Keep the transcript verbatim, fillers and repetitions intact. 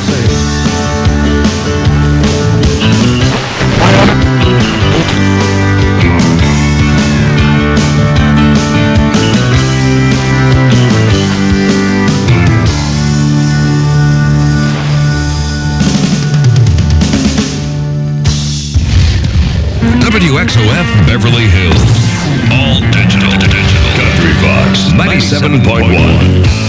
W X O F Beverly Hills. All digital. digital. Country Fox ninety-seven point one.